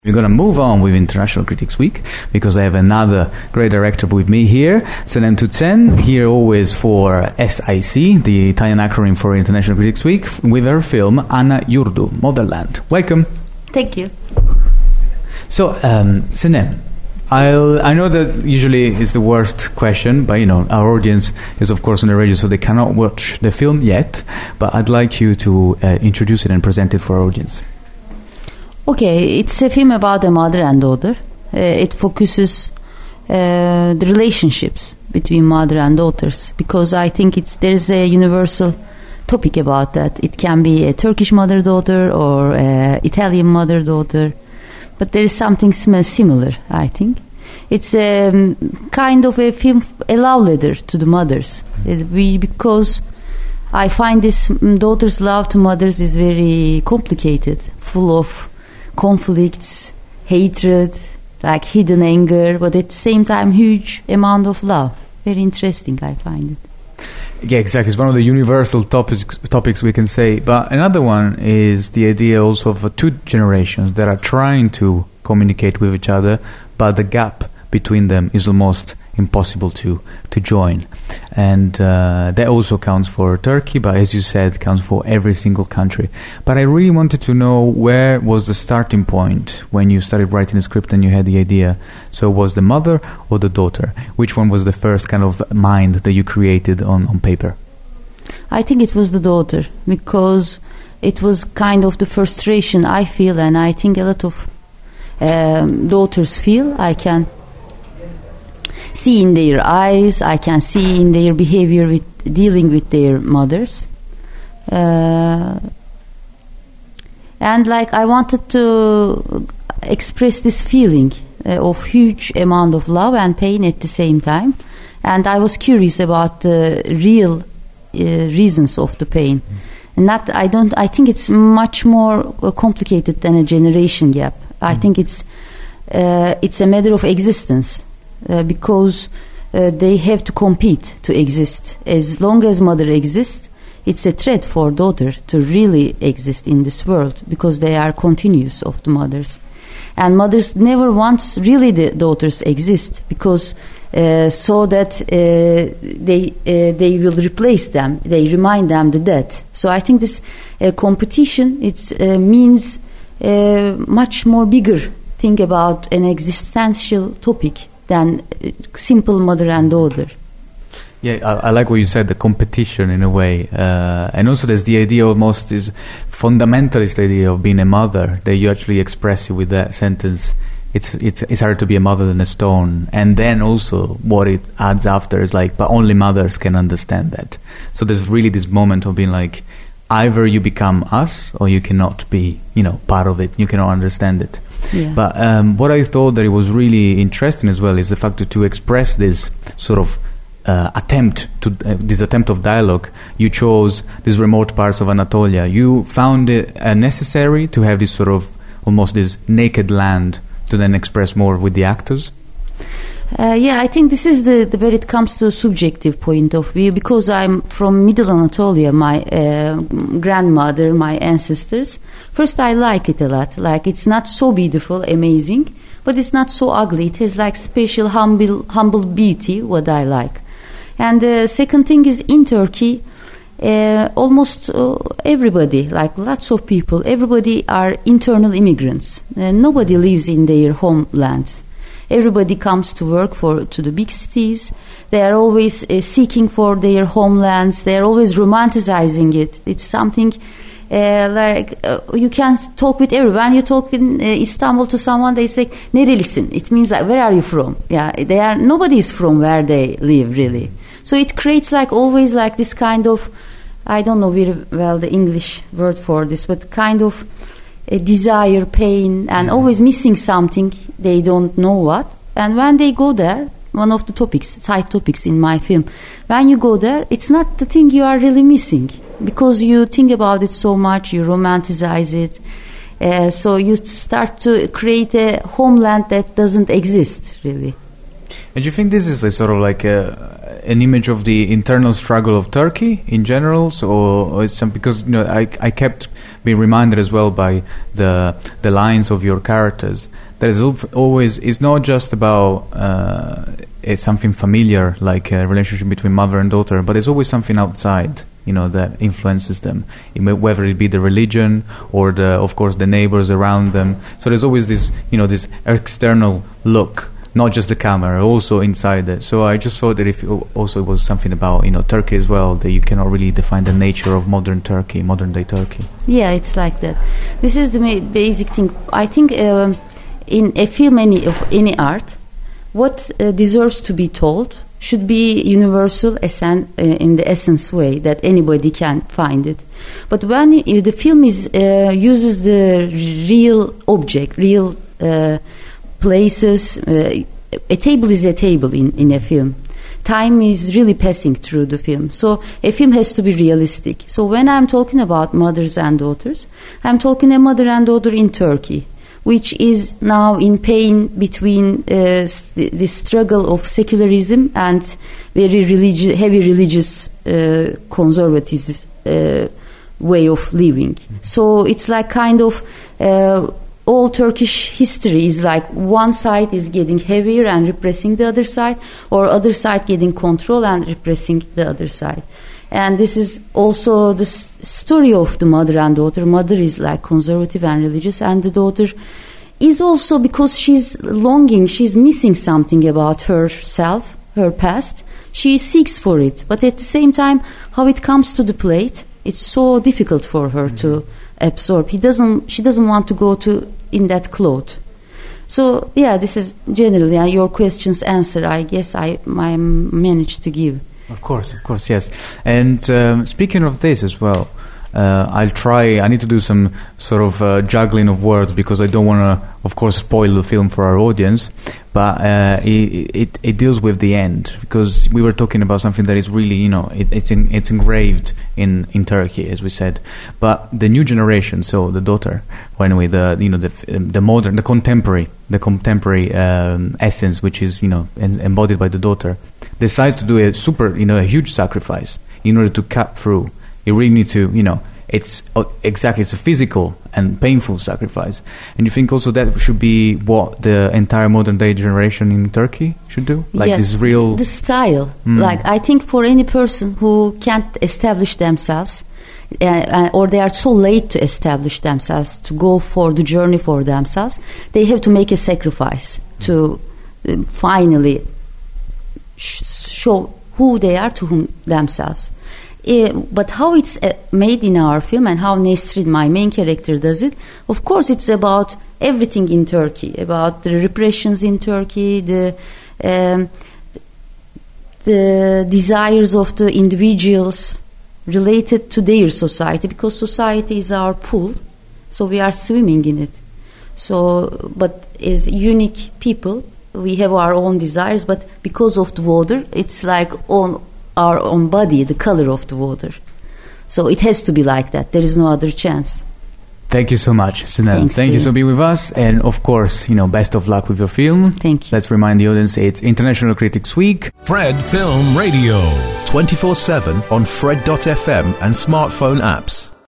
We're going to move on with International Critics Week because I have another great director with me here, Senem Toussaint, here always for SIC, the Italian acronym for International Critics Week, with her film Ana Yurdu, Motherland. Welcome. Thank you. So, Senem, I know that usually is the worst question, but our audience is of course on the radio, so they cannot watch the film yet, but I'd like you to introduce it and present it for our audience. Okay, it's a film about a mother and daughter. It focuses the relationships between mother and daughters, because I think there's a universal topic about that. It can be a Turkish mother-daughter or Italian mother-daughter, but there is something similar, I think. It's a kind of a film, a love letter to the mothers, because I find this daughter's love to mothers is very complicated, full of conflicts, hatred, like hidden anger, but at the same time huge amount of love. Very interesting, I find it. Yeah, exactly. It's one of the universal topics we can say. But another one is the idea also of two generations that are trying to communicate with each other, but the gap between them is almost impossible to join. And that also counts for Turkey, but as you said, counts for every single country. But I really wanted to know, where was the starting point when you started writing the script and you had the idea? So was the mother or the daughter? Which one was the first kind of mind that you created on paper? I think it was the daughter, because it was kind of the frustration I feel, and I think a lot of daughters feel. I can see in their eyes, I can see in their behavior with dealing with their mothers, and like I wanted to express this feeling of huge amount of love and pain at the same time, and I was curious about the real reasons of the pain. And I think it's much more complicated than a generation gap. I think it's a matter of existence. Because they have to compete to exist. As long as mother exists, it's a threat for daughter to really exist in this world, because they are continuous of the mothers. And mothers never wants really the daughters exist, because so that they will replace them, they remind them the death. So I think this competition means much more bigger thing about an existential topic than simple mother and daughter. Yeah, I like what you said, the competition in a way. And also there's the idea, almost this fundamentalist idea of being a mother, that you actually express it with that sentence. It's harder to be a mother than a stone. And then also what it adds after is like, but only mothers can understand that. So there's really this moment of being like, either you become us or you cannot be, part of it. You cannot understand it. Yeah. But what I thought that it was really interesting as well is the fact that to express this sort of attempt of dialogue, you chose these remote parts of Anatolia. You found it necessary to have this sort of almost this naked land to then express more with the actors. I think this is where it comes to a subjective point of view, because I'm from Middle Anatolia. My grandmother, my ancestors. First, I like it a lot. Like, it's not so beautiful, amazing, but it's not so ugly. It has like special, humble beauty, what I like. And the second thing is, in Turkey, almost everybody, like lots of people, everybody are internal immigrants. Nobody lives in their homelands. Everybody comes to work to the big cities. They are always seeking for their homelands. They are always romanticizing it. It's something you can talk with everyone. You talk in Istanbul to someone, they say, "Nerelisin?" It means like, where are you from? Yeah, nobody is from where they live, really. So it creates like always like this kind of, I don't know very well the English word for this, but kind of a desire, pain, and always missing something, they don't know what. And when they go there, one of the side topics in my film, when you go there, it's not the thing you are really missing, because you think about it so much, you romanticize it, so you start to create a homeland that doesn't exist, really. And do you think this is a sort of like an image of the internal struggle of Turkey in general, so or it's because I kept being reminded as well by the lines of your characters. There is always, it's not just about something familiar like a relationship between mother and daughter, but there's always something outside, that influences them, whether it be the religion or of course the neighbors around them. So there's always this, this external look, not just the camera, also inside it. So I just thought that if also it was something about Turkey as well, that you cannot really define the nature of modern Turkey, modern day Turkey. Yeah, it's like that. This is the basic thing. I think in a film, of any art, what deserves to be told should be universal in the essence way that anybody can find it. But when the film uses the real object, real places, a table is a table in a film. Time is really passing through the film. So a film has to be realistic. So when I'm talking about mothers and daughters, I'm talking a mother and daughter in Turkey, which is now in pain between the struggle of secularism and very heavy religious conservative way of living. So it's like kind of all Turkish history is like one side is getting heavier and repressing the other side, or other side getting control and repressing the other side. And this is also the story of the mother and daughter. Mother is like conservative and religious, and the daughter is also, because she's longing, she's missing something about herself, her past. She seeks for it, but at the same time, how it comes to the plate, it's so difficult for her to absorb. She doesn't want to go in that cloth. So yeah, this is generally your question's answer. I guess I managed to give. Of course, yes. And speaking of this as well, I need to do some sort of juggling of words, because I don't want to, of course, spoil the film for our audience, but it deals with the end, because we were talking about something that is really, it's engraved in Turkey, as we said. But the new generation, so the daughter, anyway, the modern, the contemporary essence, which is, embodied by the daughter, decides to do a huge sacrifice in order to cut through. You really need to, it's a physical and painful sacrifice. And you think also that should be what the entire modern day generation in Turkey should do? Like yes, this real... The style. Like, I think for any person who can't establish themselves, or they are so late to establish themselves, to go for the journey for themselves, they have to make a sacrifice to finally show who they are to themselves. But how it's made in our film, and how Nesrin, my main character, does it, of course it's about everything in Turkey, about the repressions in Turkey, the desires of the individuals related to their society, because society is our pool, so we are swimming in it. So, but as unique people, we have our own desires, but because of the water, it's like on our own body, the color of the water. So it has to be like that. There is no other chance. Thank you so much, Sinem. Thank you for being with us. And of course, best of luck with your film. Thank you. Let's remind the audience, it's International Critics Week. Fred Film Radio. 24/7 on Fred.fm and smartphone apps.